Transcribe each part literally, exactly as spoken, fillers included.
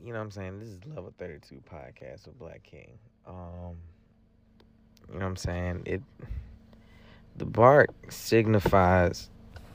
you know what I'm saying? This is Level thirty-two podcast with Black King. Um, you know what I'm saying? It the bark signifies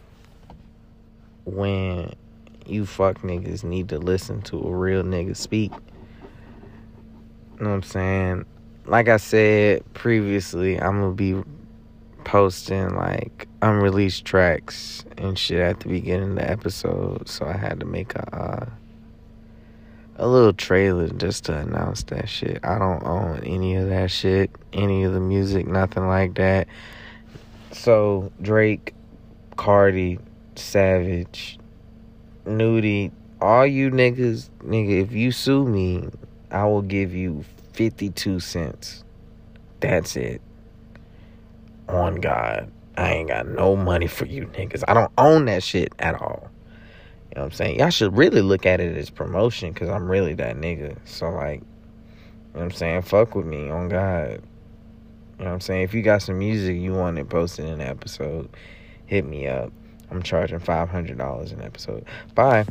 when you fuck niggas need to listen to a real nigga speak. You know what I'm saying? Like I said previously, I'm gonna be posting like unreleased tracks and shit at the beginning of the episode, so I had to make a uh, a little trailer just to announce that shit. I don't own any of that shit, any of the music, nothing like that. So Drake, Cardi, Savage, Nudie, all you niggas, nigga, if you sue me, I will give you fifty-two cents. That's it. On God. I ain't got no money for you niggas. I don't own that shit at all. You know what I'm saying? Y'all should really look at it as promotion, because I'm really that nigga. So, like, you know what I'm saying? Fuck with me, on God. You know what I'm saying? If you got some music you want it posted in an episode, hit me up. I'm charging five hundred dollars an episode. Bye.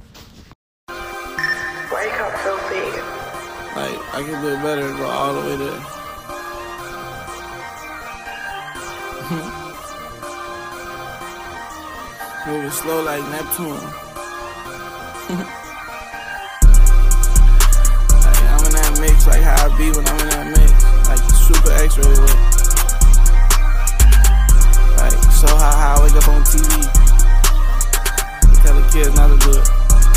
Wake up, filthy. Like, I can do it better and go all the way there. Moving slow like Neptune. Like, I'm in that mix, like how I be when I'm in that mix. Like the super X-ray way. Like, so how, how I wake up on T V. Tell the kids not to do it.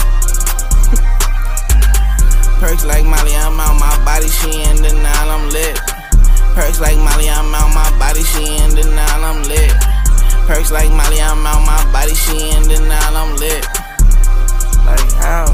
Perks like Molly, I'm out my body, she in denial, I'm lit. Perks like Molly, I'm out my body, she in denial, I'm lit. Perks like Molly, I'm out my body, she in denial, I'm lit. Like how?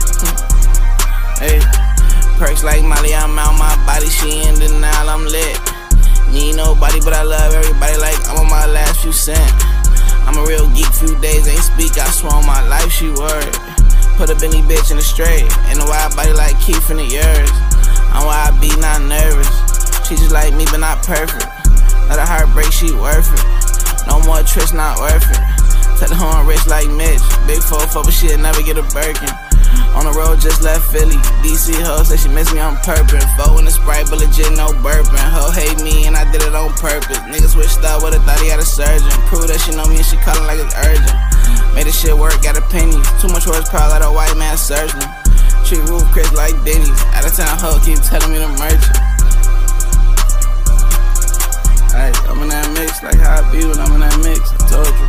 Hey, perks like Molly, I'm out my body, she in denial, I'm lit. Need nobody, but I love everybody like I'm on my last few cent. I'm a real geek, few days ain't speak, I swear on my life she word. Put a Benny bitch in the straight, and a wide body like Keith in the yours. I'm why I be not nervous. She just like me, but not perfect. Let her heart break, she worth it. No more tricks, not worth it. Tell her I'm rich like Mitch. Big four four, but she'll never get a Birkin. On the road, just left Philly. D C hoe say she miss me on purpose. Four in the Sprite, but legit no burping. Hoe hate me, and I did it on purpose. Niggas switched up, would've thought he had a surgeon. Prove that she know me, and she callin' like it's urgent. Made this shit work, got a penny. Too much horsepower, like a white man surgeon. Treat roof Chris like Denny's. Out of town hoe keep telling me to merch it. Ay, I'm in that mix, like how I be when I'm in that mix, I told you.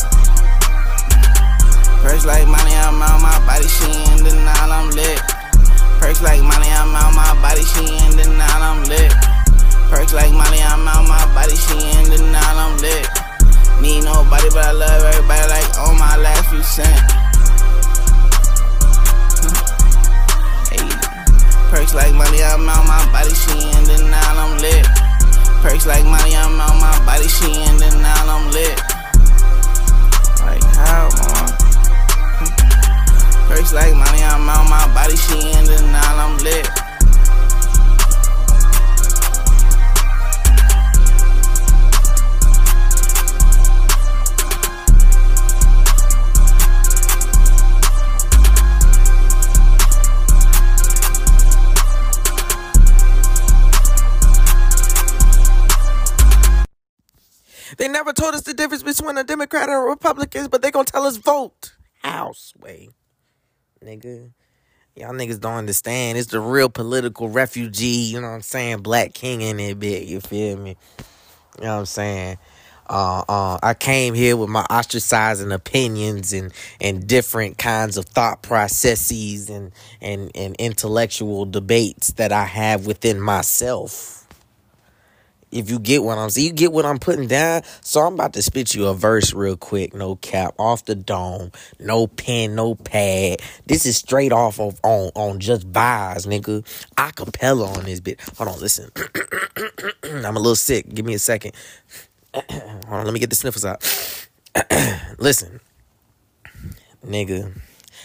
Perks like money, I'm out my body, she in denial, I'm lit. Perks like money, I'm out my body, she in denial, I'm lit. Perks like money, I'm out my body, she in denial, I'm lit. Need nobody, but I love everybody like on my last few cent. Hey, perks like money, I'm out my body, she in denial, I'm lit. Perks like money, I'm out my body, she in denial, I'm lit. Like how, mama? Perks like money, I'm out my body, she in denial, I'm lit. They never told us the difference between a Democrat and a Republican, but they gonna tell us vote. House way. Nigga. Y'all niggas don't understand. It's the real political refugee, you know what I'm saying? Black King in that bit, you feel me? You know what I'm saying? Uh, uh, I came here with my ostracizing opinions and, and different kinds of thought processes and, and, and intellectual debates that I have within myself. If you get what I'm saying, you get what I'm putting down. So I'm about to spit you a verse real quick, no cap, off the dome, no pen, no pad. This is straight off of on on just vibes, nigga. Acapella on this bit. Hold on, listen. I'm a little sick. Give me a second. Hold on, let me get the sniffles out. Listen, nigga.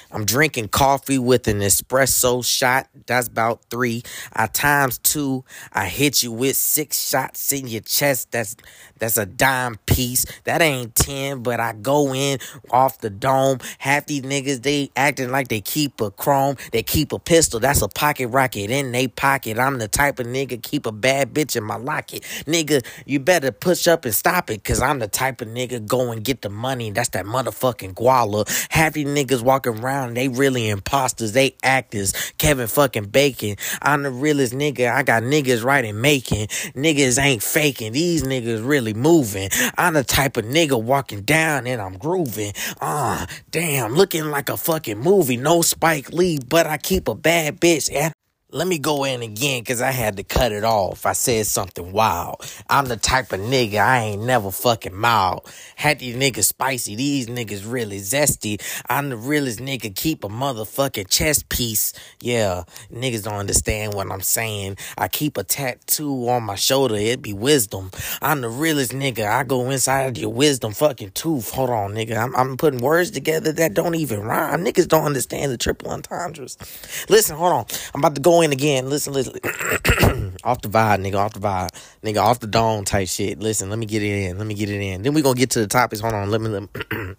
I'm drinking coffee with an espresso shot. That's about three. I times two. I hit you with six shots in your chest. That's that's a dime piece. That ain't ten, but I go in off the dome. Half these niggas, they acting like they keep a chrome. They keep a pistol. That's a pocket rocket in they pocket. I'm the type of nigga keep a bad bitch in my locket. Nigga, you better push up and stop it, cause I'm the type of nigga go and get the money. That's that motherfucking guala. Half these niggas walking around, they really imposters. They actors. Kevin fucking Bacon. I'm the realest nigga. I got niggas writing making. Niggas ain't faking. These niggas really moving. I'm the type of nigga walking down and I'm grooving. Ah, uh, damn, looking like a fucking movie. No Spike Lee, but I keep a bad bitch. And let me go in again, because I had to cut it off. I said something wild. I'm the type of nigga I ain't never fucking mild. Had these niggas spicy. These niggas really zesty. I'm the realest nigga. Keep a motherfucking chest piece. Yeah, niggas don't understand what I'm saying. I keep a tattoo on my shoulder. It be wisdom. I'm the realest nigga. I go inside your wisdom fucking tooth. Hold on, nigga. I'm, I'm putting words together that don't even rhyme. Niggas don't understand the triple entendres. Listen, hold on. I'm about to go in again. Listen, listen. Off the vibe, nigga. Off the vibe. Nigga, off the dome type shit. Listen, let me get it in. Let me get it in. Then we gonna get to the topics. Hold on. Let me, let me.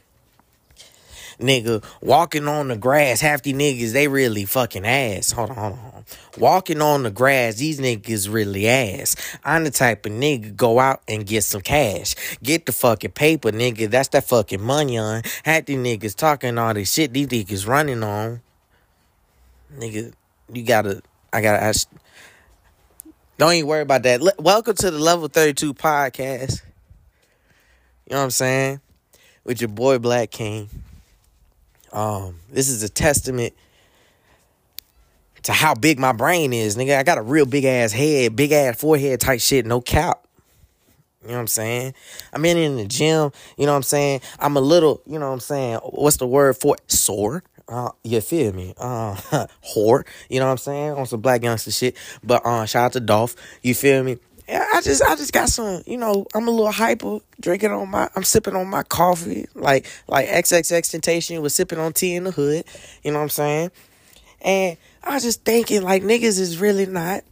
Nigga, walking on the grass. Half these niggas, they really fucking ass. Hold on, hold on. Walking on the grass, these niggas really ass. I'm the type of nigga go out and get some cash. Get the fucking paper, nigga. That's that fucking money on. Half these niggas talking all this shit these niggas running on. Nigga, you gotta, I gotta ask. Don't even worry about that. L- welcome to the Level thirty-two podcast. You know what I'm saying? With your boy Black King. Um, this is a testament to how big my brain is, nigga. I got a real big ass head, big ass forehead type shit, no cap. You know what I'm saying? I'm in in the gym, you know what I'm saying? I'm a little, you know what I'm saying? What's the word for it? Sore. Uh, you feel me? Uh, whore. You know what I'm saying? On some black youngster shit. But uh, shout out to Dolph. You feel me? Yeah, I just, I just got some. You know, I'm a little hyper. Drinking on my, I'm sipping on my coffee, like, like XXXTentacion was sipping on tea in the hood. You know what I'm saying? And I was just thinking, like, niggas is really not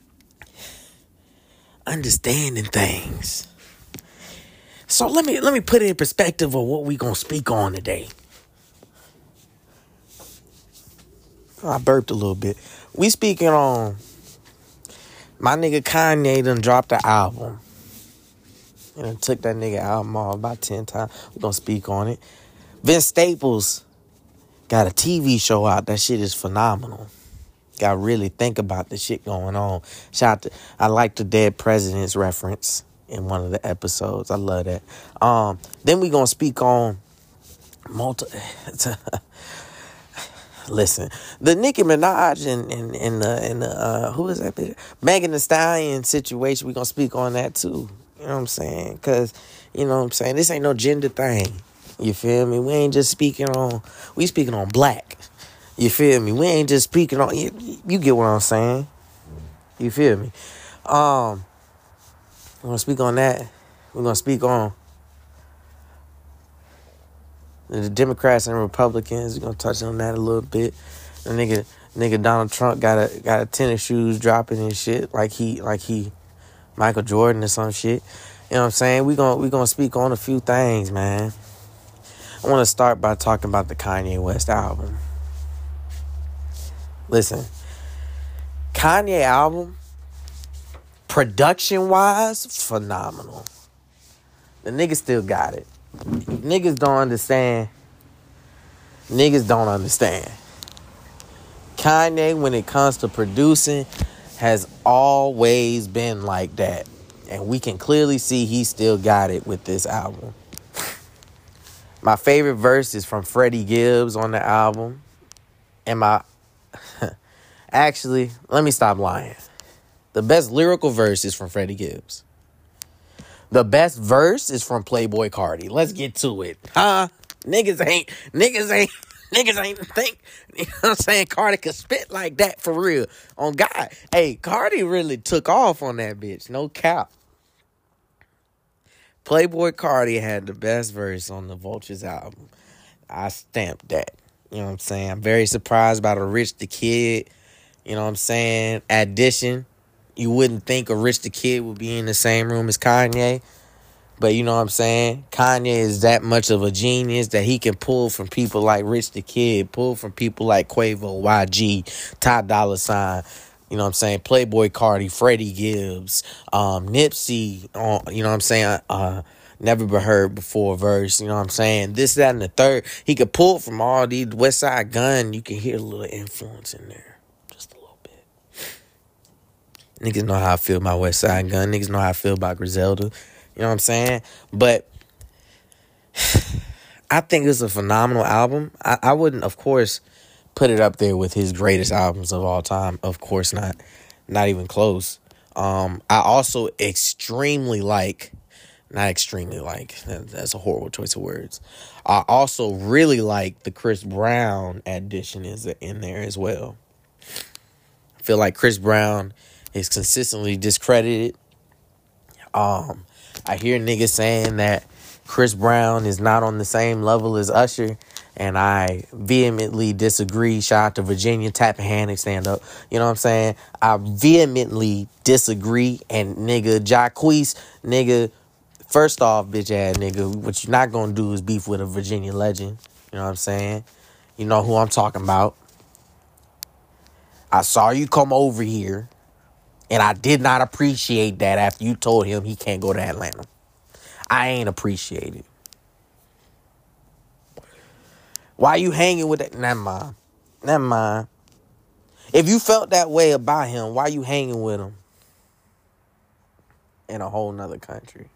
understanding things. So let me, let me put it in perspective of what we gonna speak on today. I burped a little bit. We speaking on my nigga Kanye done dropped the album. You know, took that nigga album off about ten times. We gonna speak on it. Vince Staples got a T V show out. That shit is phenomenal. Gotta really think about the shit going on. Shout out to, I like the Dead President's reference in one of the episodes. I love that. Um, then we gonna speak on multi. Listen, the Nicki Minaj and and, and the and the uh, who is that bitch? Megan Thee Stallion situation. We gonna speak on that too. You know what I'm saying? Cause you know what I'm saying. This ain't no gender thing. You feel me? We ain't just speaking on. We speaking on black. You feel me? We ain't just speaking on. You, you get what I'm saying? You feel me? Um, we're gonna speak on that. We're gonna speak on the Democrats and Republicans. We're gonna touch on that a little bit. The nigga, nigga Donald Trump got a got a tennis shoes dropping and shit like he like he Michael Jordan or some shit. You know what I'm saying? We gonna we gonna speak on a few things, man. I want to start by talking about the Kanye West album. Listen, Kanye album, production wise, phenomenal. The nigga still got it. Niggas don't understand. Niggas don't understand. Kanye, when it comes to producing, has always been like that. And we can clearly see he still got it with this album. My favorite verse is from Freddie Gibbs on the album. And my... Actually, let me stop lying. The best lyrical verse is from Freddie Gibbs. The best verse is from Playboi Carti. Let's get to it. Huh? Niggas ain't, niggas ain't, niggas ain't think, you know what I'm saying? Carti could spit like that for real. On God. Hey, Carti really took off on that bitch. No cap. Playboi Carti had the best verse on the Vultures album. I stamped that. You know what I'm saying? I'm very surprised by the Rich the Kid, you know what I'm saying, addition. You wouldn't think a Rich the Kid would be in the same room as Kanye. But you know what I'm saying? Kanye is that much of a genius that he can pull from people like Rich the Kid, pull from people like Quavo, Y G, Ty Dolla Sign, you know what I'm saying? Playboy Cardi, Freddie Gibbs, um, Nipsey, uh, you know what I'm saying? Uh, Never Been Heard Before verse, you know what I'm saying? This, that, and the third. He could pull from all these West Side Gun. You can hear a little influence in there. Just a little bit. Niggas know how I feel about West Side Gun. Niggas know how I feel about Griselda. You know what I'm saying? But I think it's a phenomenal album. I, I wouldn't, of course, put it up there with his greatest albums of all time. Of course not. Not even close. Um, I also extremely like, not extremely like, that, that's a horrible choice of words. I also really like the Chris Brown addition is in there as well. I feel like Chris Brown is consistently discredited. Um, I hear niggas saying that Chris Brown is not on the same level as Usher, and I vehemently disagree. Shout out to Virginia, tap a hand and stand up. You know what I'm saying? I vehemently disagree, and nigga, Jacquees, nigga, first off, bitch ass nigga, what you're not gonna do is beef with a Virginia legend. You know what I'm saying? You know who I'm talking about. I saw you come over here, and I did not appreciate that after you told him he can't go to Atlanta. I ain't appreciate it. Why you hanging with that? Never mind. Never mind. If you felt that way about him, why you hanging with him in a whole nother country?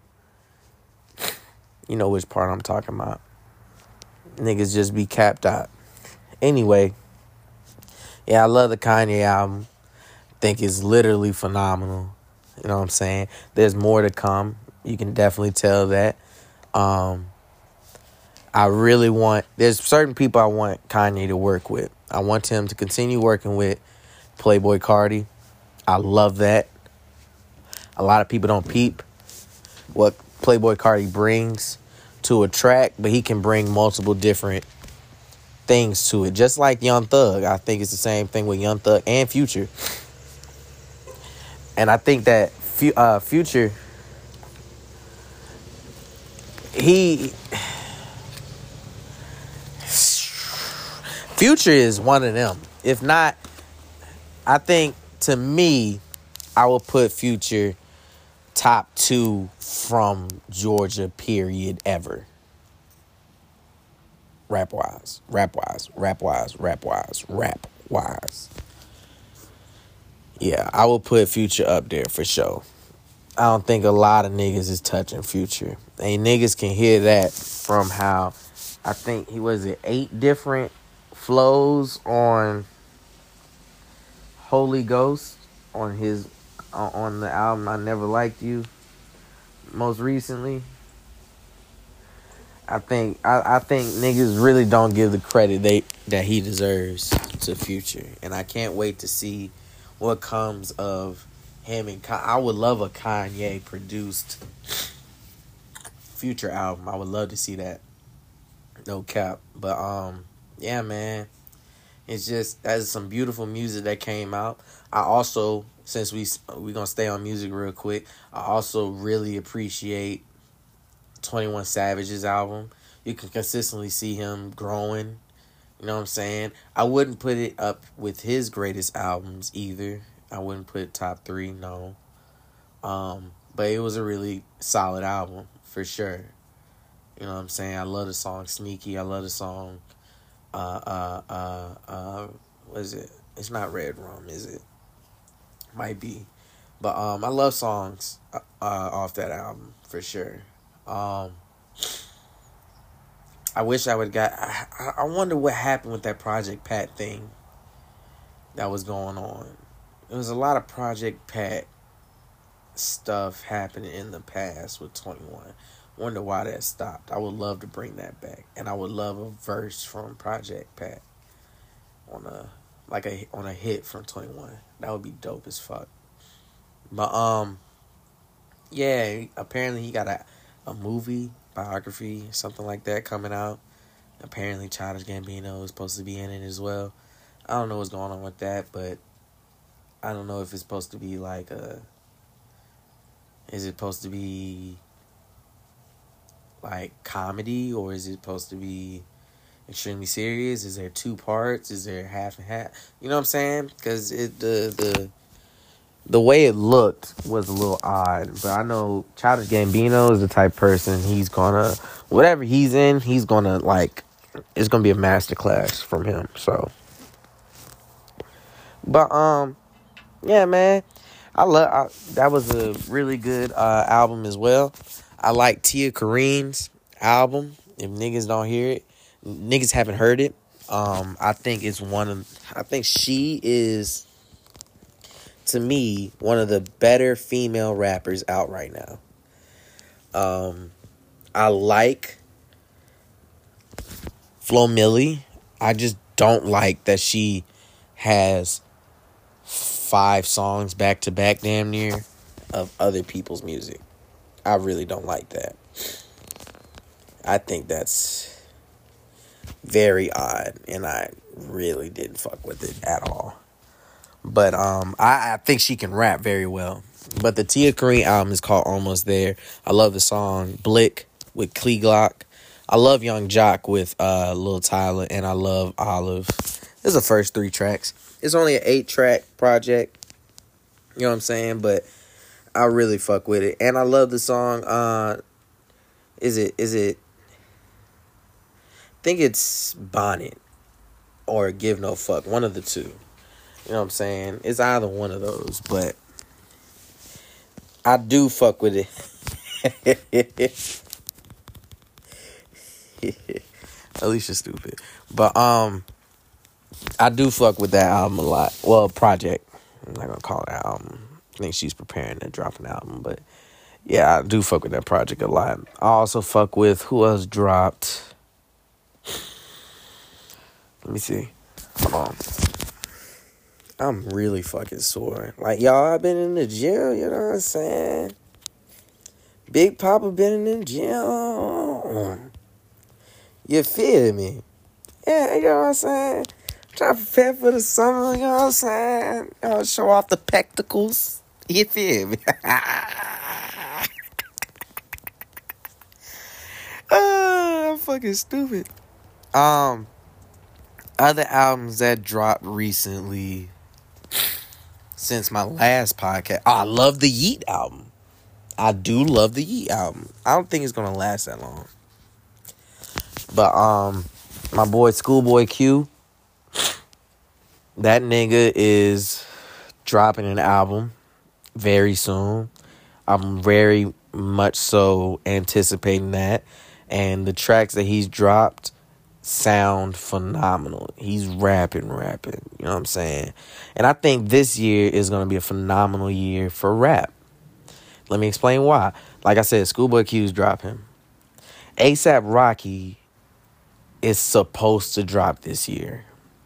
You know which part I'm talking about. Niggas just be capped out. Anyway, yeah, I love the Kanye album. Think it's literally phenomenal. You know what I'm saying? There's more to come. You can definitely tell that. Um, I really want... There's certain people I want Kanye to work with. I want him to continue working with Playboy Cardi. I love that. A lot of people don't peep what Playboy Cardi brings to a track, but he can bring multiple different things to it. Just like Young Thug. I think it's the same thing with Young Thug and Future. And I think that uh, Future... He... Future is one of them. If not, I think, to me, I would put Future top two from Georgia, period, ever. Rap-wise. Rap-wise. Rap-wise. Rap-wise. Rap-wise. Yeah, I would put Future up there for sure. I don't think a lot of niggas is touching Future. And niggas can hear that from how, I think he was it eight different flows on Holy Ghost on his uh, on the album I Never Liked You. Most recently, I think I, I think niggas really don't give the credit they that he deserves to Future, and I can't wait to see what comes of him and Kanye. I would love a Kanye produced Future album. I would love to see that. No cap. But um yeah, man. It's just that's some beautiful music that came out. I also, since we we gonna stay on music real quick, I also really appreciate twenty-one Savage's album. You can consistently see him growing. You know what I'm saying? I wouldn't put it up with his greatest albums either. I wouldn't put it top three, no. Um, but it was a really solid album, for sure. You know what I'm saying? I love the song Sneaky. I love the song, uh, uh, uh, uh, what is it? It's not Red Rum, is it? Might be. But um, I love songs uh, off that album, for sure. Um, I wish I would got... I, I wonder what happened with that Project Pat thing that was going on. There was a lot of Project Pat stuff happening in the past with twenty-one. Wonder why that stopped. I would love to bring that back, and I would love a verse from Project Pat on a like a on a hit from twenty-one. That would be dope as fuck. But um, yeah, apparently he got a a movie biography, something like that, coming out. Apparently, Childish Gambino is supposed to be in it as well. I don't know what's going on with that, but I don't know if it's supposed to be like a. Is it supposed to be like comedy, or is it supposed to be extremely serious? Is there two parts? Is there half and half? You know what I'm saying? Because it the the the way it looked was a little odd. But I know Childish Gambino is the type of person, he's gonna, whatever he's in, he's gonna like, it's gonna be a masterclass from him. So, but um, yeah, man, I love I, that was a really good uh, album as well. I like Tia Kareem's album. If niggas don't hear it, niggas haven't heard it. Um, I think it's one of, I think she is, to me, one of the better female rappers out right now. Um, I like Flo Milli. I just don't like that she has five songs back to back, damn near, of other people's music. I really don't like that. I think that's very odd, and I really didn't fuck with it at all. But um, I, I think she can rap very well. But the Tia Kareem album is called Almost There. I love the song Blick with Klee Glock. I love Young Jock with uh, Lil Tyler, and I love Olive. This is the first three tracks. It's only an eight-track project. You know what I'm saying? But I really fuck with it. And I love the song, uh, is it, is it, I think it's Bonnet or Give No Fuck. One of the two. You know what I'm saying? It's either one of those, but I do fuck with it. Alicia's stupid. But um I do fuck with that album a lot. Well, project. I'm not gonna call it an album. I think she's preparing to drop an album, but yeah, I do fuck with that project a lot. I also fuck with, who else dropped? Let me see. Hold on. I'm really fucking sore. Like, y'all, I've been in the gym, you know what I'm saying? Big Papa been in the gym. You feel me? Yeah, you know what I'm saying? Trying to prepare for the summer, you know what I'm saying? You know, show off the pectacles. You feel me? Oh, I'm fucking stupid. Um, other albums that dropped recently since my last podcast. Oh, I love the Yeet album. I do love the Yeet album. I don't think it's gonna last that long. But um, my boy Schoolboy Q, that nigga is dropping an album very soon. I'm very much so anticipating that. And the tracks that he's dropped sound phenomenal. He's rapping, rapping. You know what I'm saying? And I think this year is going to be a phenomenal year for rap. Let me explain why. Like I said, Schoolboy Q's dropping. ASAP Rocky is supposed to drop this year.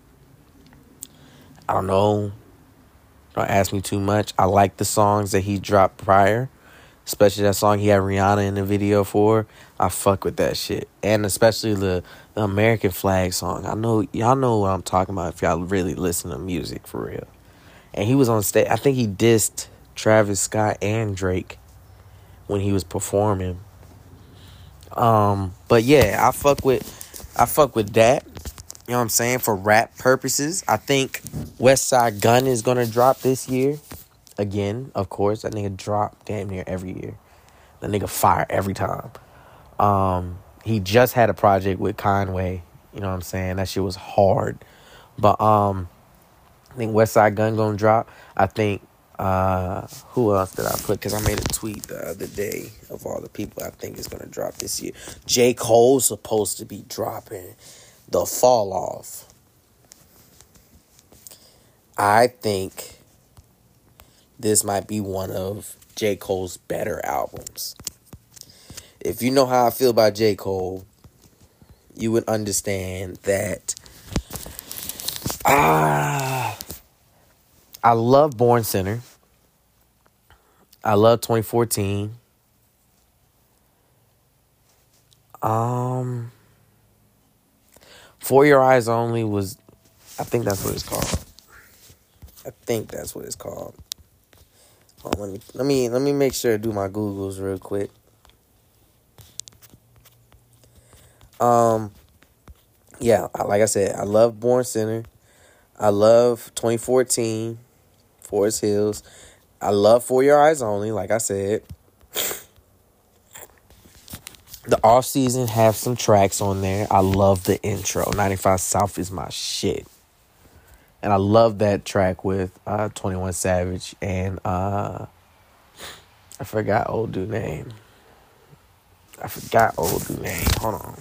I don't know. Don't ask me too much. I like the songs that he dropped prior. Especially that song he had Rihanna in the video for. I fuck with that shit. And especially the, the American Flag song. I know, y'all know what I'm talking about if y'all really listen to music for real. And he was on stage. I think he dissed Travis Scott and Drake when he was performing. Um, but yeah, I fuck with, I fuck with that. You know what I'm saying? For rap purposes. I think Westside Gunn is going to drop this year. Again, of course, that nigga drop damn near every year. That nigga fire every time. Um, he just had a project with Conway. You know what I'm saying? That shit was hard. But um, I think Westside Gunn gonna drop. I think, uh, who else did I put? Because I made a tweet the other day of all the people I think is gonna drop this year. J. Cole's supposed to be dropping The Fall Off. I think this might be one of J. Cole's better albums. If you know how I feel about J. Cole, you would understand that ah, I love Born Sinner. I love twenty fourteen. Um, For Your Eyes Only was, I think that's what it's called. I think that's what it's called. Hold on, let me let me let me make sure to do my Googles real quick. Um, yeah, like I said, I love Born Sinner. I love twenty fourteen, Forest Hills. I love For Your Eyes Only, like I said. The off season have some tracks on there. I love the intro. ninety-five South is my shit. And I love that track with uh, twenty-one Savage and uh, I forgot old dude name. I forgot old dude name. Hold on.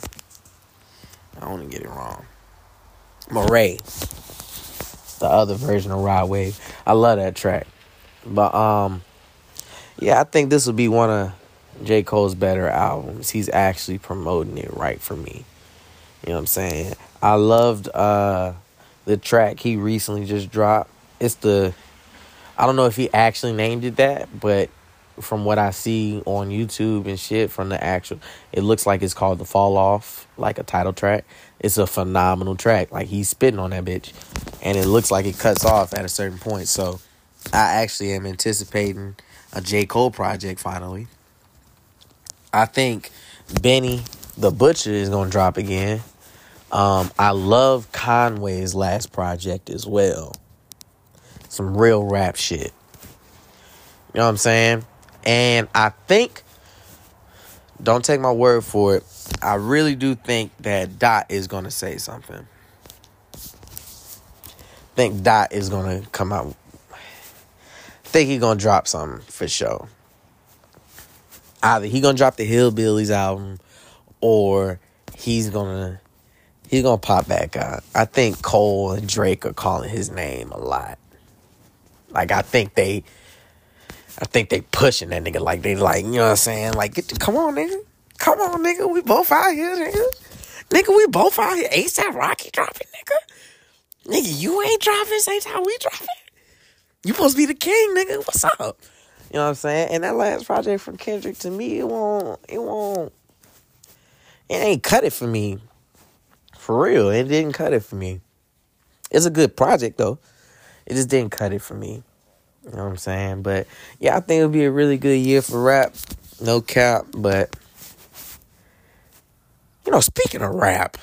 I don't want to get it wrong. Murray. The other version of Rod Wave. I love that track. But um, yeah, I think this will be one of J. Cole's better albums. He's actually promoting it right for me. You know what I'm saying? I loved uh, the track he recently just dropped. It's the, I don't know if he actually named it that, but from what I see on YouTube and shit from the actual, it looks like it's called The Fall Off, like a title track. It's a phenomenal track. Like, he's spitting on that bitch. And it looks like it cuts off at a certain point. So, I actually am anticipating a J. Cole project finally. I think Benny the Butcher is going to drop again. Um, I love Conway's last project as well. Some real rap shit. You know what I'm saying? And I think, don't take my word for it, I really do think that Dot is going to say something. I think Dot is going to come out. I think he's going to drop something for sure. Either he going to drop the Hillbillies album or he's going to he's going to pop back out. I think Cole and Drake are calling his name a lot. Like, I think they I think they pushing that nigga. Like, they like, you know what I'm saying? Like, get the, come on, nigga. Come on, nigga. We both out here, nigga. Nigga, we both out here. A$AP Rocky dropping, nigga. Nigga, you ain't dropping. Same time we dropping. You supposed to be the king, nigga. What's up? You know what I'm saying? And that last project from Kendrick, to me, it won't, it won't, it ain't cut it for me. For real, it didn't cut it for me. It's a good project, though. It just didn't cut it for me. You know what I'm saying? But, yeah, I think it'll be a really good year for rap. No cap, but, you know, speaking of rap,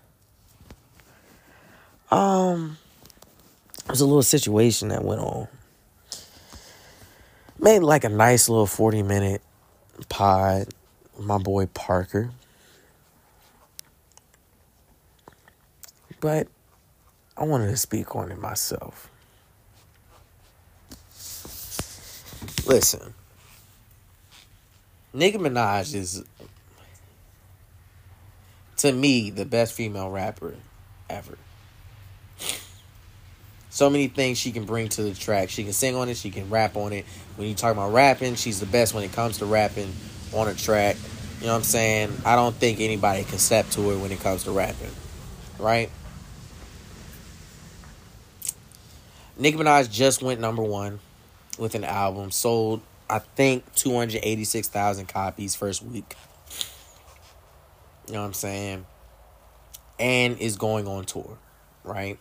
um, there's a little situation that went on. Made like a nice little forty minute pod with my boy Parker. But I wanted to speak on it myself. Listen. Nicki Minaj is, to me, the best female rapper ever. So many things she can bring to the track. She can sing on it. She can rap on it. When you talk about rapping, she's the best when it comes to rapping on a track. You know what I'm saying? I don't think anybody can step to her when it comes to rapping. Right? Nicki Minaj just went number one with an album. Sold, I think, two hundred eighty-six thousand copies first week. You know what I'm saying? And is going on tour. Right?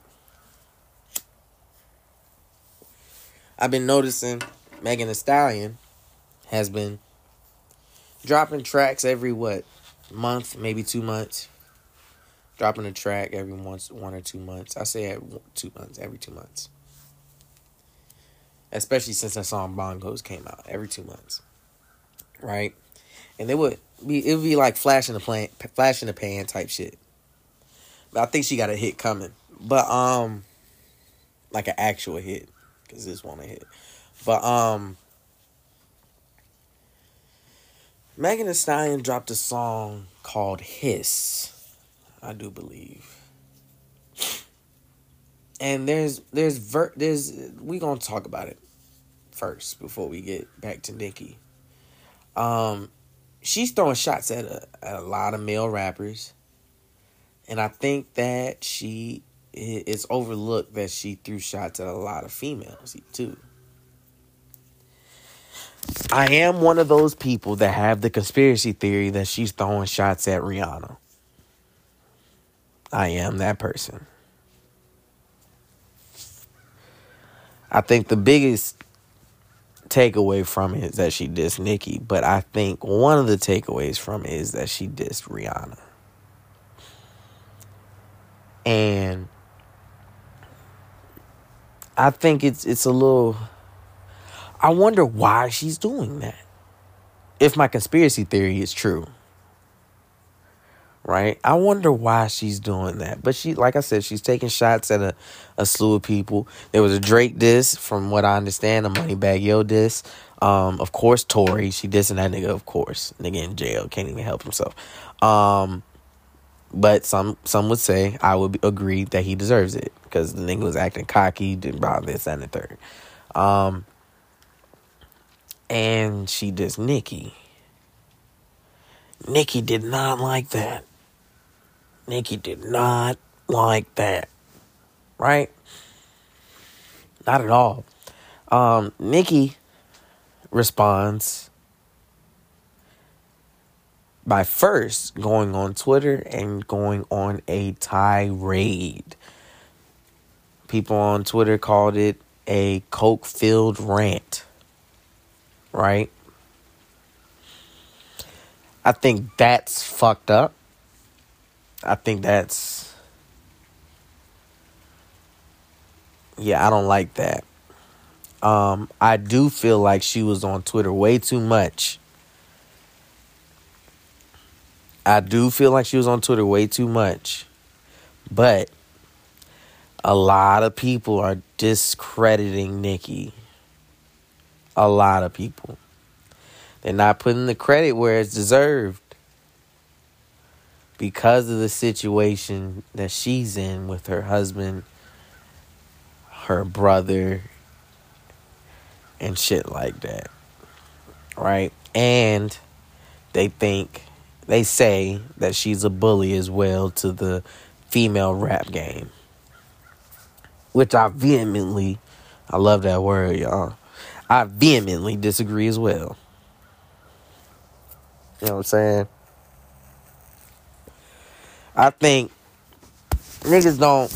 I've been noticing Megan Thee Stallion has been dropping tracks every, what, month, maybe two months. Dropping a track every once, one or two months. I say every two months, every two months. Especially since that song Bongos came out. Every two months. Right? And they would be, it would be like flash in the plan, flash in the pan type shit. But I think she got a hit coming. But, um, like an actual hit. Because this one a hit. But, um, Megan Thee Stallion dropped a song called Hiss. I do believe. And there's, there's, ver- there's, we gonna talk about it first before we get back to Nicki. Um, she's throwing shots at a, at a lot of male rappers. And I think that she, it's overlooked that she threw shots at a lot of females, too. I am one of those people that have the conspiracy theory that she's throwing shots at Rihanna. I am that person. I think the biggest takeaway from it is that she dissed Nicki, but I think one of the takeaways from it is that she dissed Rihanna. And I think it's it's a little... I wonder why she's doing that. If my conspiracy theory is true. Right? I wonder why she's doing that. But she, like I said, she's taking shots at a, a slew of people. There was a Drake diss, from what I understand, a Moneybagg Yo diss. Um, of course, Tory. She dissing that nigga, of course. Nigga in jail. Can't even help himself. Um, but some some would say, I would agree that he deserves it. Because the nigga was acting cocky, did about this and the third. Um, and she dissed Nicki. Nicki did not like that. Nicki did not like that. Right? Not at all. Um, Nicki responds by first going on Twitter and going on a tirade. People on Twitter called it a coke-filled rant. Right? I think that's fucked up. I think that's... Yeah, I don't like that. Um, I do feel like she was on Twitter way too much. I do feel like she was on Twitter way too much. But a lot of people are discrediting Nicki. A lot of people. They're not putting the credit where it's deserved. Because of the situation that she's in with her husband, her brother, and shit like that. Right? And they think, they say that she's a bully as well to the female rap game. Which I vehemently, I love that word, y'all. I vehemently disagree as well. You know what I'm saying? I think niggas don't...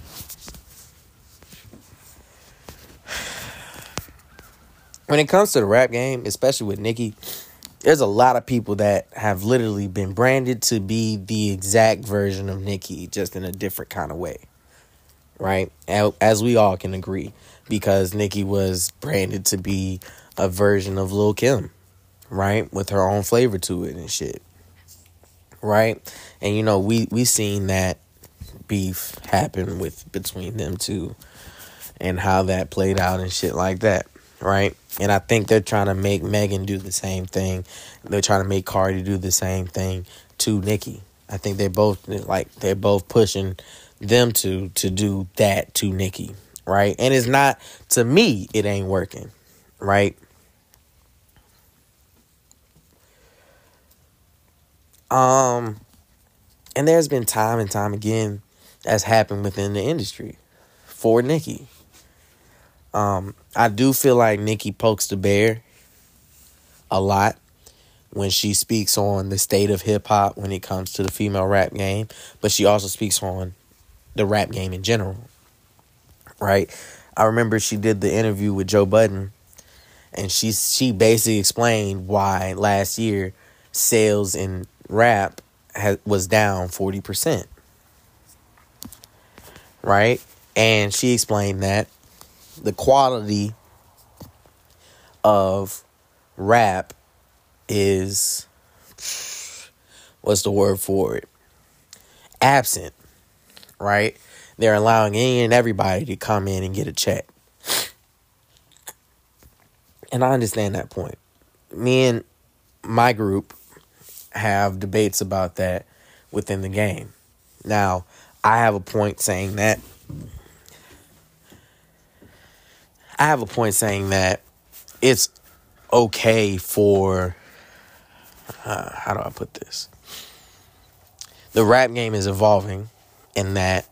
When it comes to the rap game, especially with Nicki, there's a lot of people that have literally been branded to be the exact version of Nicki, just in a different kind of way. Right? As we all can agree. Because Nicki was branded to be a version of Lil' Kim. Right? With her own flavor to it and shit. Right? And, you know, we, we seen that beef happen with between them two. And how that played out and shit like that. Right? And I think they're trying to make Megan do the same thing. They're trying to make Cardi do the same thing to Nicki. I think they're both, like, they're both pushing them to, to do that to Nicki. Right? And it's not, to me, it ain't working. Right? Um, and there's been time and time again that's happened within the industry for Nicki. Um, I do feel like Nicki pokes the bear a lot when she speaks on the state of hip-hop when it comes to the female rap game, but she also speaks on the rap game in general, right? I remember she did the interview with Joe Budden, and she she basically explained why last year sales in rap ha- was down forty percent, right? And she explained that the quality of rap is, what's the word for it? Absent, right? They're allowing any and everybody to come in and get a check. And I understand that point. Me and my group have debates about that within the game. Now, I have a point saying that I have a point saying that it's okay for, uh, how do I put this? The rap game is evolving in that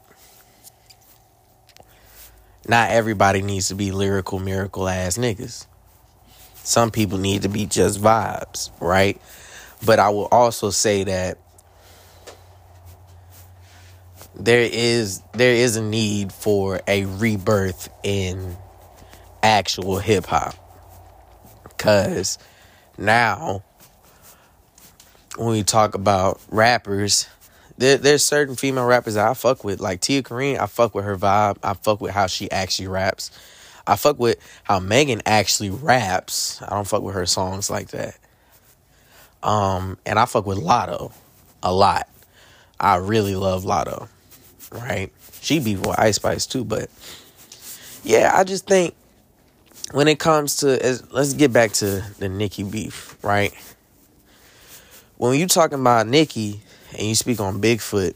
not everybody needs to be lyrical, miracle ass niggas. Some people need to be just vibes, right? But I will also say that there is there is a need for a rebirth in actual hip hop. Cause now when we talk about rappers, there, there's certain female rappers that I fuck with. Like Tia Kareem, I fuck with her vibe. I fuck with how she actually raps. I fuck with how Megan actually raps. I don't fuck with her songs like that. Um, and I fuck with Lotto a lot. I really love Lotto, right? She beef with Ice Spice too, but yeah, I just think when it comes to, as, let's get back to the Nicki beef, right? When you talking about Nicki and you speak on Bigfoot,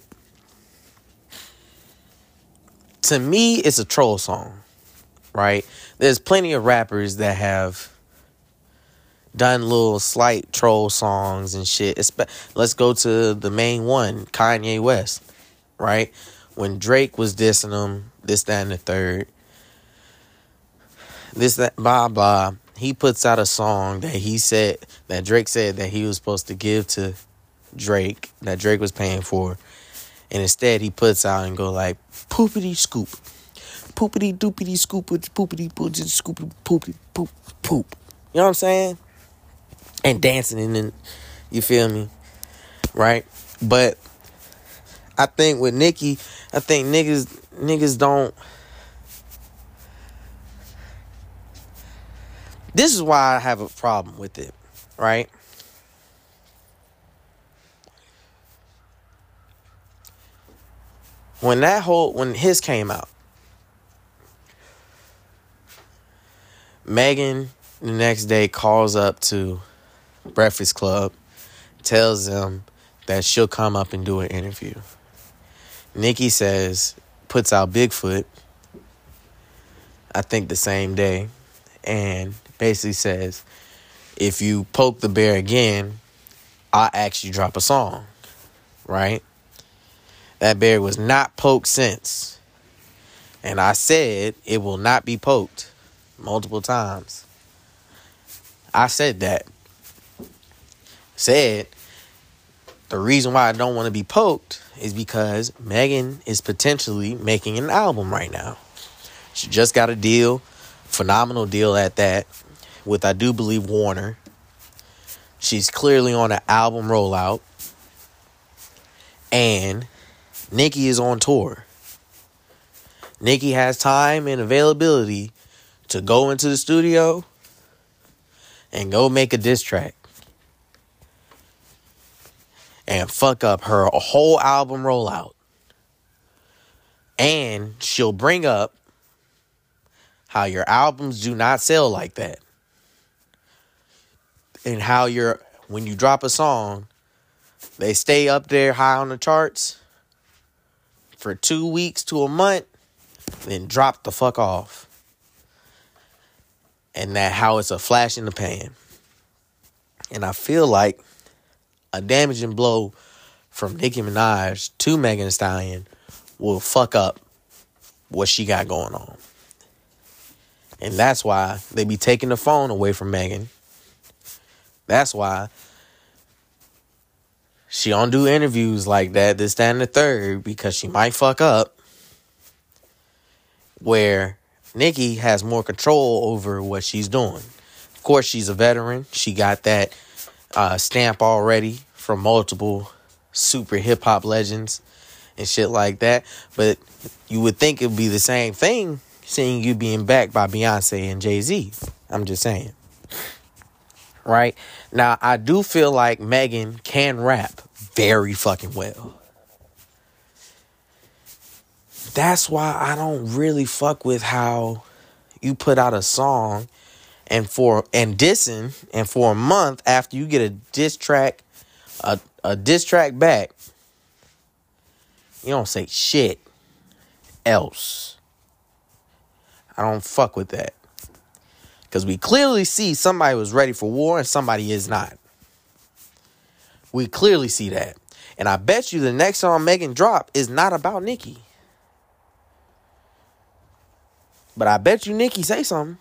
to me, it's a troll song, right? There's plenty of rappers that have done little slight troll songs and shit. Let's go to the main one, Kanye West, right? When Drake was dissing him, this, that, and the third, this, that, blah, blah. He puts out a song that he said, that Drake said that he was supposed to give to Drake, that Drake was paying for. And instead he puts out and go like, poopity scoop, poopity doopity scoop, poopity poopity scoop, poopity poop, poop. You know what I'm saying? And dancing and then, you feel me? Right? But I think with Nicki, I think niggas, niggas don't. This is why I have a problem with it, right? When that whole, when his came out, Megan the next day calls up to Breakfast Club, tells them that she'll come up and do an interview. Nicki says, puts out Bigfoot, I think the same day, and basically says, if you poke the bear again, I'll actually drop a song, right? That bear was not poked since. And I said it will not be poked multiple times. I said that. Said the reason why I don't want to be poked is because Megan is potentially making an album right now. She just got a deal, phenomenal deal at that, with, I do believe, Warner. She's clearly on an album rollout. And Nicki is on tour. Nicki has time and availability to go into the studio and go make a diss track and fuck up her whole album rollout. And she'll bring up how your albums do not sell like that. And how you're, when you drop a song, they stay up there high on the charts for two weeks to a month, then drop the fuck off. And that how it's a flash in the pan. And I feel like a damaging blow from Nicki Minaj to Megan Thee Stallion will fuck up what she got going on. And that's why they be taking the phone away from Megan. That's why she don't do interviews like that, this, that, and the third, because she might fuck up. Where Nicki has more control over what she's doing. Of course, she's a veteran. She got that uh, stamp already from multiple super hip-hop legends and shit like that. But you would think it would be the same thing seeing you being backed by Beyonce and Jay-Z. I'm just saying. Right? Now, I do feel like Megan can rap very fucking well. That's why I don't really fuck with how you put out a song and for and dissing and for a month after you get a diss track, a, a diss track back, you don't say shit else. I don't fuck with that. Because we clearly see somebody was ready for war and somebody is not. We clearly see that. And I bet you the next song Megan drop is not about Nicki. But I bet you Nicki say something.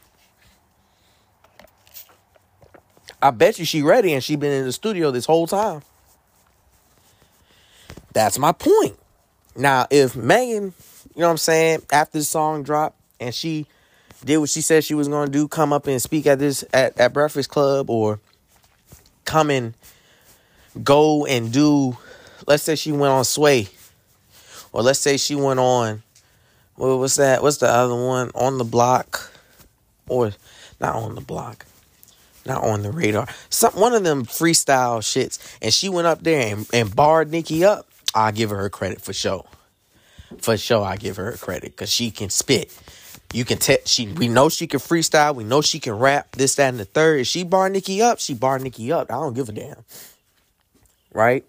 I bet you she ready and she been in the studio this whole time. That's my point. Now, if Megan, you know what I'm saying, after the song dropped and she did what she said she was going to do, come up and speak at this at, at Breakfast Club, or come and go and do, let's say she went on Sway, or let's say she went on, well, what's that? What's the other one? On the Block, or not On the Block, not On the Radar. Some one of them freestyle shits, and she went up there and, and barred Nicki up. I give her credit for sure. For sure, I give her credit because she can spit. You can tell she. We know she can freestyle. We know she can rap. This, that, and the third. If she bar Nicki up, she bar Nicki up. I don't give a damn. Right?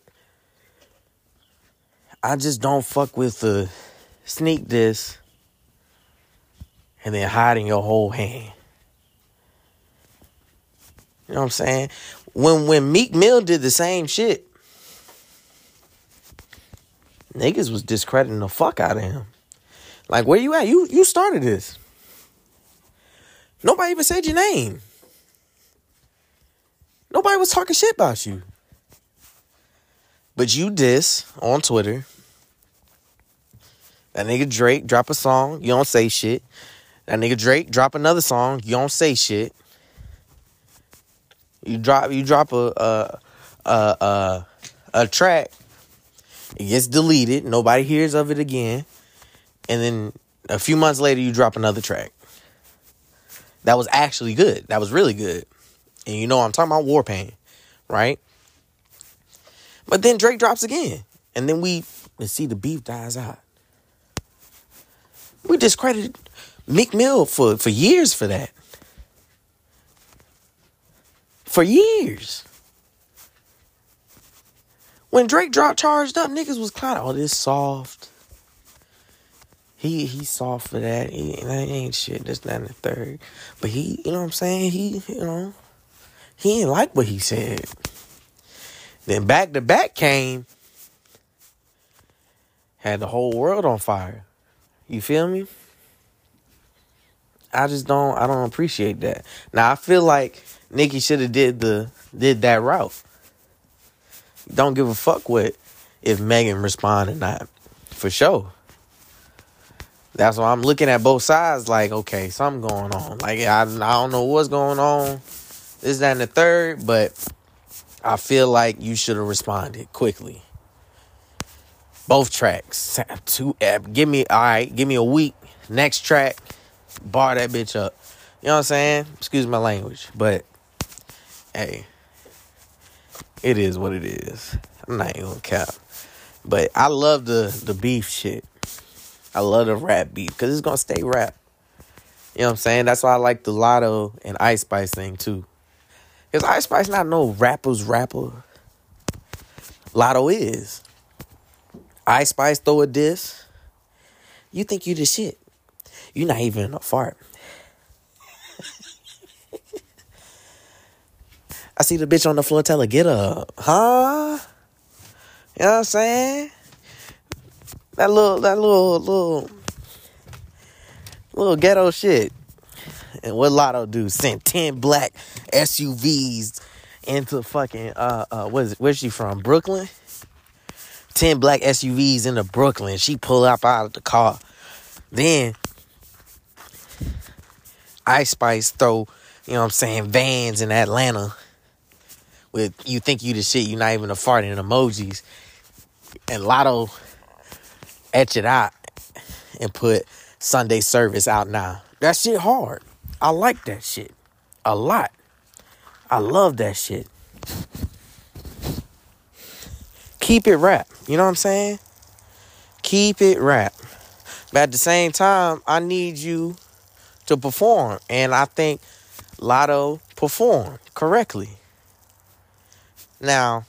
I just don't fuck with the sneak diss and then hiding your whole hand. You know what I'm saying? When when Meek Mill did the same shit, niggas was discrediting the fuck out of him. Like, where you at? You you started this. Nobody even said your name. Nobody was talking shit about you. But you diss on Twitter. That nigga Drake drop a song, you don't say shit. That nigga Drake drop another song, you don't say shit. You drop you drop a a a a, a track, it gets deleted, nobody hears of it again, and then a few months later you drop another track. That was actually good. That was really good. And you know I'm talking about War Paint, right? But then Drake drops again. And then we see the beef dies out. We discredited Meek Mill for, for years for that. For years. When Drake dropped Charged Up, niggas was kind of, oh, this soft. He he soft for that. He that ain't shit. This, that, and the third. But he, you know what I'm saying? He, you know, he ain't like what he said. Then Back to Back came. Had the whole world on fire. You feel me? I just don't, I don't appreciate that. Now, I feel like Nicki should have did the, did that route. Don't give a fuck what if Megan respond or not. For sure. That's why I'm looking at both sides like, okay, something going on. Like, I, I don't know what's going on. This, that, and the third, but I feel like you should have responded quickly. Both tracks. Two, give me, all right, give me a week. Next track, bar that bitch up. You know what I'm saying? Excuse my language, but hey, it is what it is. I'm not even gonna cap. But I love the, the beef shit. I love the rap beef because it's gonna stay rap. You know what I'm saying? That's why I like the Lotto and Ice Spice thing too. Because Ice Spice not no rapper's rapper. Lotto is. Ice Spice throw a diss. You think you the shit. You're not even a fart. I see the bitch on the floor, tell her, get up. Huh? You know what I'm saying? That little, that little, little, little ghetto shit. And what Lotto do? Sent ten black S U Vs into fucking, uh, uh, what is it? Where's she from? Brooklyn? ten black S U Vs into Brooklyn. She pull up out of the car. Then, Ice Spice throw, you know what I'm saying, vans in Atlanta with you think you the shit, you not even a fart in emojis. And Lotto etch it out and put Sunday service out now. That shit hard. I like that shit a lot. I love that shit. Keep it rap. You know what I'm saying? Keep it rap. But at the same time, I need you to perform. And I think Lotto performed correctly. Now,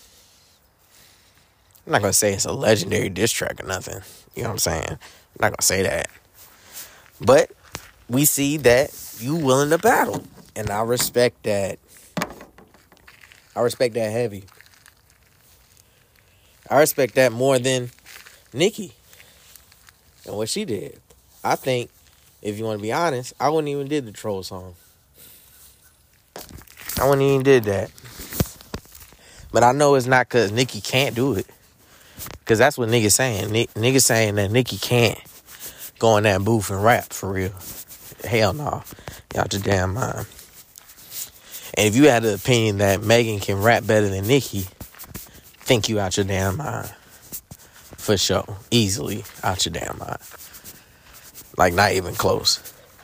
I'm not going to say it's a legendary diss track or nothing. You know what I'm saying? I'm not going to say that. But we see that you willing to battle. And I respect that. I respect that heavy. I respect that more than Nicki and what she did. I think, if you want to be honest, I wouldn't even did the troll song. I wouldn't even did that. But I know it's not because Nicki can't do it. Because that's what niggas saying. N- niggas saying that Nicki can't go in that booth and rap for real. Hell no. Y'all out your damn mind. And if you had the opinion that Megan can rap better than Nicki, think you out your damn mind. For sure. Easily out your damn mind. Like, not even close.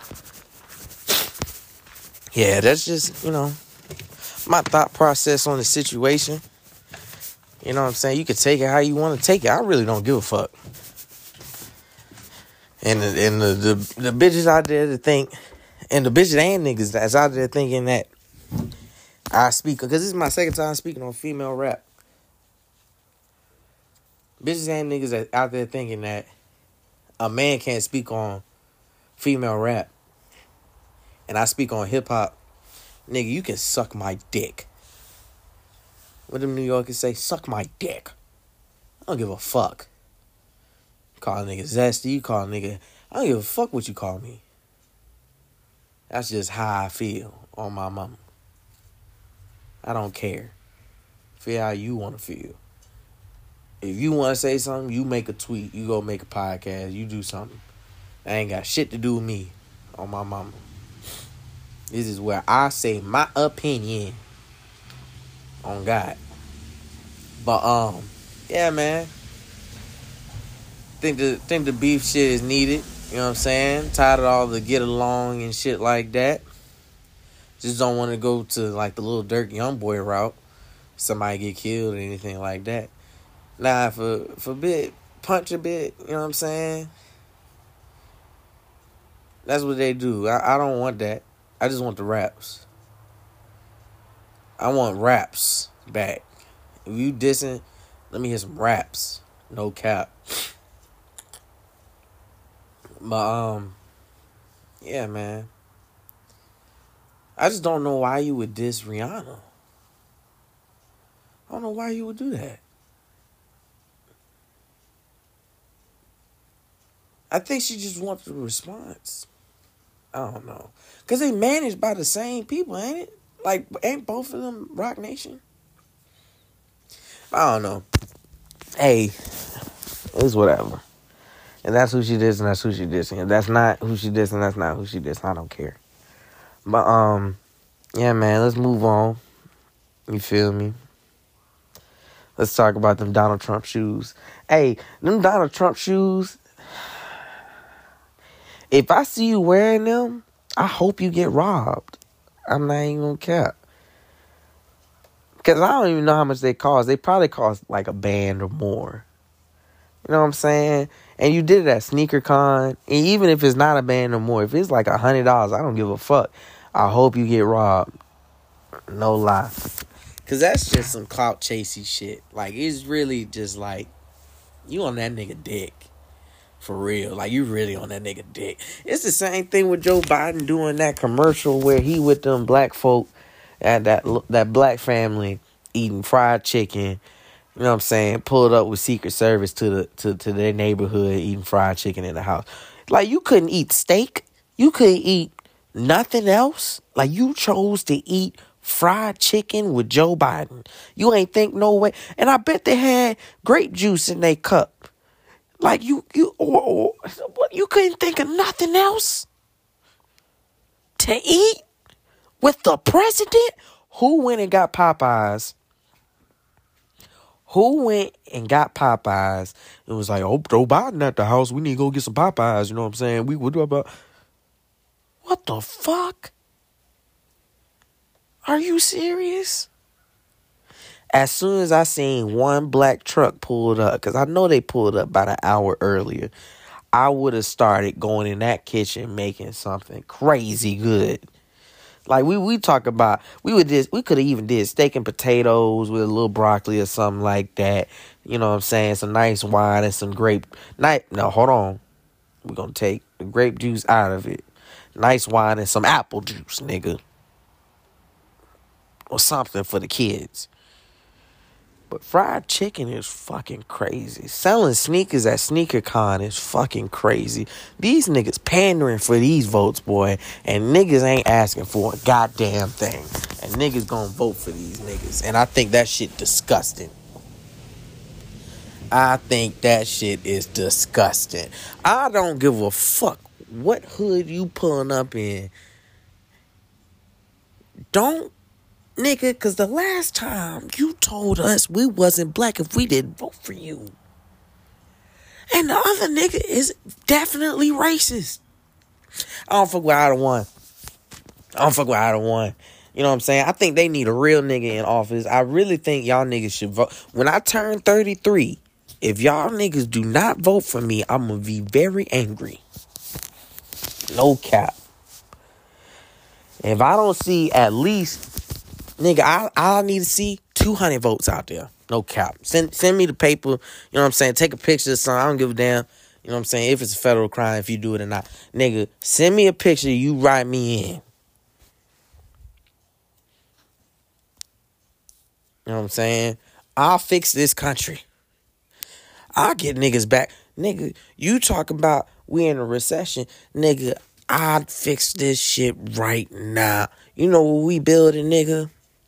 Yeah, that's just, you know, my thought process on the situation. You know what I'm saying? You can take it how you want to take it. I really don't give a fuck. And the, and the, the, the bitches out there that think, and the bitches and niggas that's out there thinking that I speak, because this is my second time speaking on female rap. Bitches and niggas that out there thinking that a man can't speak on female rap and I speak on hip hop. Nigga, you can suck my dick. What them New Yorkers say? Suck my dick. I don't give a fuck. Call a nigga zesty. You call a nigga. I don't give a fuck what you call me. That's just how I feel on my mama. I don't care. Feel how you want to feel. If you want to say something, you make a tweet. You go make a podcast. You do something. That ain't got shit to do with me on my mama. This is where I say my opinion on God. But, um, yeah, man. Think the, think the beef shit is needed. You know what I'm saying? Tired of all the get along and shit like that. Just don't want to go to, like, the little Dirk Youngboy route. Somebody get killed or anything like that. Nah, for, for a bit, punch a bit, you know what I'm saying? That's what they do. I, I don't want that. I just want the raps. I want raps back. If you dissing, let me hear some raps. No cap. But, um, yeah, man. I just don't know why you would diss Rihanna. I don't know why you would do that. I think she just wants the response. I don't know. Because they managed by the same people, ain't it? Like, ain't both of them Rock Nation? I don't know. Hey, it's whatever. And that's who she dissing, and that's who she dissing. If that's not who she dissing, that's not who she dissing. I don't care. But, um, yeah, man, let's move on. You feel me? Let's talk about them Donald Trump shoes. Hey, them Donald Trump shoes, if I see you wearing them, I hope you get robbed. I'm not even gonna cap. Because I don't even know how much they cost. They probably cost like a band or more. You know what I'm saying? And you did it at SneakerCon. And even if it's not a band or more, if it's like a hundred dollars, I don't give a fuck. I hope you get robbed. No lie. Because that's just some clout chasey shit. Like, it's really just like, you on that nigga dick. For real. Like, you really on that nigga dick. It's the same thing with Joe Biden doing that commercial where he with them black folk and that that black family eating fried chicken. You know what I'm saying? Pulled up with Secret Service to the to, to their neighborhood eating fried chicken in the house. Like, you couldn't eat steak. You couldn't eat nothing else. Like, you chose to eat fried chicken with Joe Biden. You ain't think no way. And I bet they had grape juice in their cup. Like, you, you, or, or, you couldn't think of nothing else to eat with the president? Who went and got Popeyes? Who went and got Popeyes? It was like, oh, Joe Biden at the house. We need to go get some Popeyes. You know what I'm saying? We would do about. What the fuck? Are you serious? As soon as I seen one black truck pulled up, because I know they pulled up about an hour earlier, I would have started going in that kitchen making something crazy good. Like, we we talk about, we would just, we could have even did steak and potatoes with a little broccoli or something like that. You know what I'm saying? Some nice wine and some grape. Night, no, hold on. We're going to take the grape juice out of it. Nice wine and some apple juice, nigga. Or something for the kids. But fried chicken is fucking crazy. Selling sneakers at SneakerCon is fucking crazy. These niggas pandering for these votes, boy. And niggas ain't asking for a goddamn thing. And niggas gonna vote for these niggas. And I think that shit disgusting. I think that shit is disgusting. I don't give a fuck what hood you pulling up in. Don't, nigga, because the last time you told us we wasn't black if we didn't vote for you. And the other nigga is definitely racist. I don't fuck with either one. I don't fuck with either one. You know what I'm saying? I think they need a real nigga in office. I really think y'all niggas should vote. When I turn thirty-three, if y'all niggas do not vote for me, I'm going to be very angry. No cap. If I don't see at least, nigga, I, I need to see two hundred votes out there. No cap. Send send me the paper. You know what I'm saying? Take a picture of something. I don't give a damn. You know what I'm saying? If it's a federal crime, if you do it or not. Nigga, send me a picture. You write me in. You know what I'm saying? I'll fix this country. I'll get niggas back. Nigga, you talk about we in a recession. Nigga, I'd fix this shit right now. You know what we building, nigga?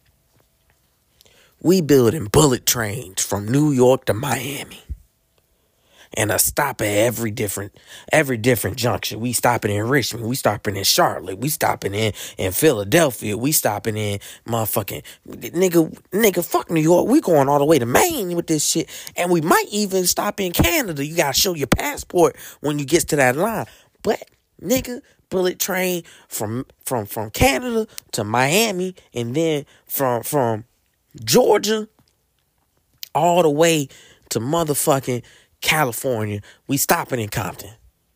We building bullet trains from New York to Miami. And a stop at every different every different junction. We stopping in Richmond. We stopping in Charlotte. We stopping in, in Philadelphia. We stopping in motherfucking nigga nigga fuck New York. We going all the way to Maine with this shit. And we might even stop in Canada. You gotta show your passport when you get to that line. But nigga, bullet train from from from Canada to Miami, and then from from Georgia all the way to motherfucking California. We stopping in Compton.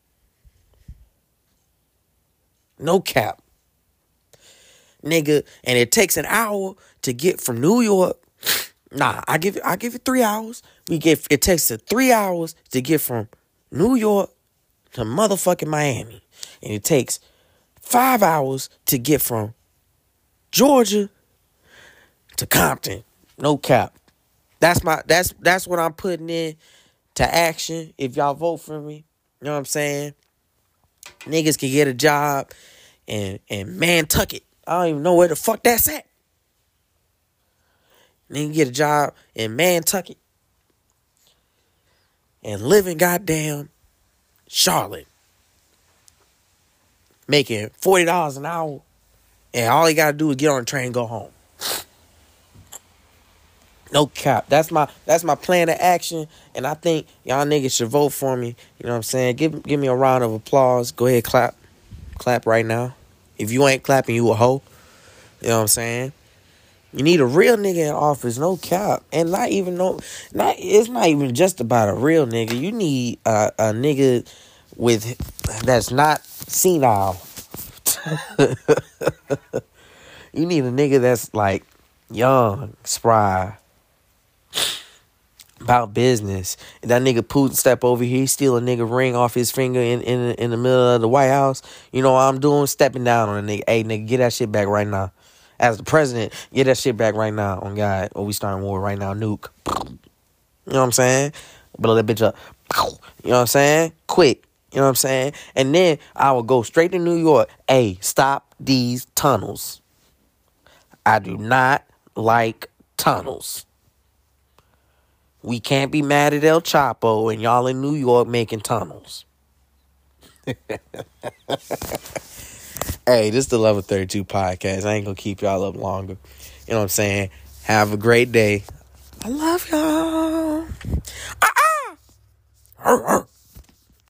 No cap. Nigga, and it takes an hour to get from New York. Nah, I give it I give it three hours. We get it takes it three hours to get from New York to motherfucking Miami. And it takes five hours to get from Georgia to Compton. No cap. That's my that's that's what I'm putting in to action if y'all vote for me. You know what I'm saying? Niggas can get a job in, in Nantucket. I don't even know where the fuck that's at. Nigga get a job in Nantucket and live in goddamn Charlotte, making forty dollars an hour, and all he gotta do is get on the train and go home. No cap. That's my that's my plan of action, and I think y'all niggas should vote for me. You know what I'm saying? Give give me a round of applause. Go ahead, clap. Clap right now. If you ain't clapping, you a hoe. You know what I'm saying? You need a real nigga in office, no cap. And not even no not it's not even just about a real nigga. You need a, a nigga with that's not senile. You need a nigga that's like young, spry, about business. And that nigga Putin step over here, steal a nigga ring off his finger in, in, in the middle of the White House. You know what I'm doing? Stepping down on a nigga. Hey, nigga, get that shit back right now. As the president, get that shit back right now. On God, or we starting war right now. Nuke. You know what I'm saying? Blow that bitch up. You know what I'm saying? Quick. You know what I'm saying? And then I will go straight to New York. Hey, stop these tunnels. I do not like tunnels. We can't be mad at El Chapo and y'all in New York making tunnels. Hey, this is the Level thirty-two podcast. I ain't gonna keep y'all up longer. You know what I'm saying? Have a great day. I love y'all. Ah-ah!